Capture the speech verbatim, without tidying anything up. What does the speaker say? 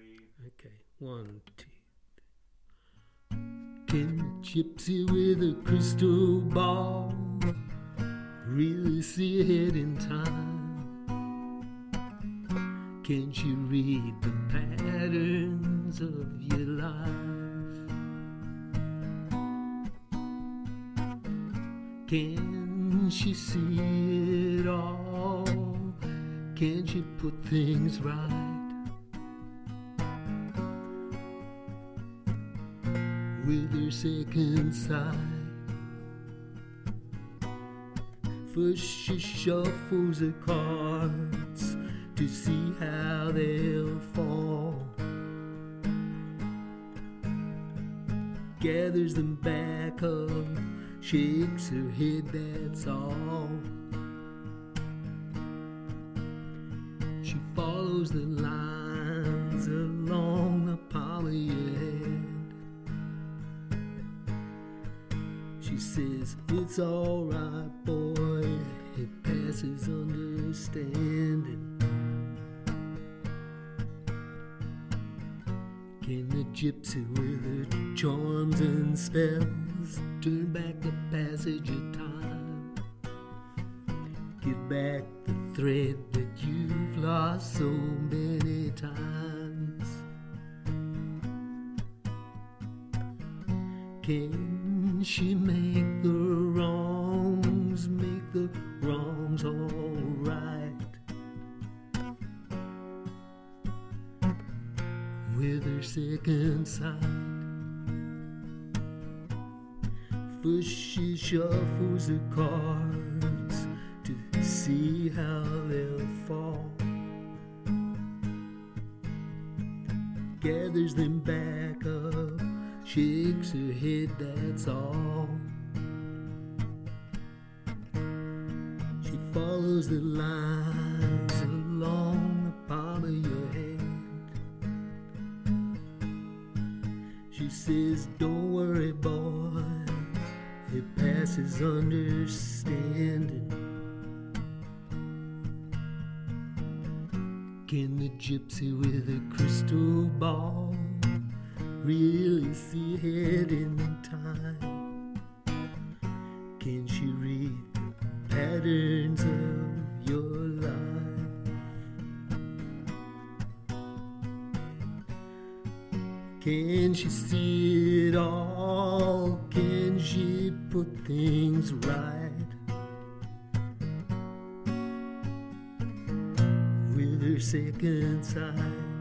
Okay, one, two. Can the gypsy with a crystal ball really see ahead in time? Can she read the patterns of your life? Can she see it all? Can she put things right? With her second sight, first she shuffles her cards to see how they'll fall, gathers them back up, shakes her head, that's all. She follows the lines along the palm of your hand. She says, it's alright, boy, it passes understanding. Can the gypsy with her charms and spells turn back the passage of time? Give back the thread that you've lost so many times? Can she make the wrongs, make the wrongs all right? With her second sight, first she shuffles the cards to see how they'll fall, gathers them back up, shakes her head, that's all. She follows the lines along the palm of your hand. She says, don't worry, boy, it passes understanding. Can the gypsy with a crystal ball really see ahead in time? Can she read the patterns of your life? Can she see it all? Can she put things right? With her second sight,